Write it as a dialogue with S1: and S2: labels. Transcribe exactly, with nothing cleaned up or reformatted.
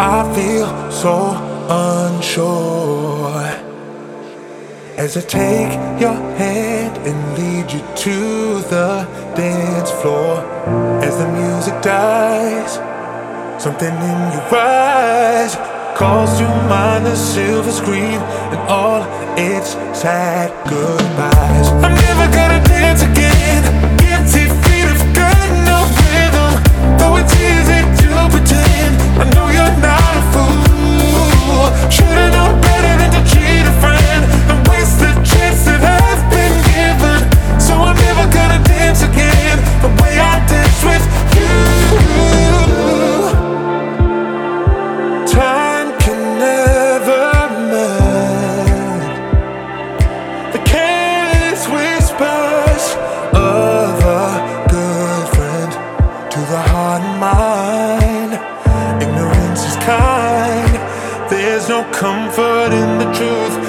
S1: I feel so unsure as I take your hand and lead you to the dance floor. As the music dies, something in your eyes calls to mind the silver screen and all its sad goodbyes. I'm never gonna dance again. Guilty feet have got no rhythm, though it's easy to pretend. I know you're not a fool. Should've known better than to cheat a friend and waste the chance that I've been given. So I'm never gonna dance again the way I dance with you. Time can never mend the careless whispers of a good friend to the heart and mind. Ignorance is kind. There's no comfort in the truth.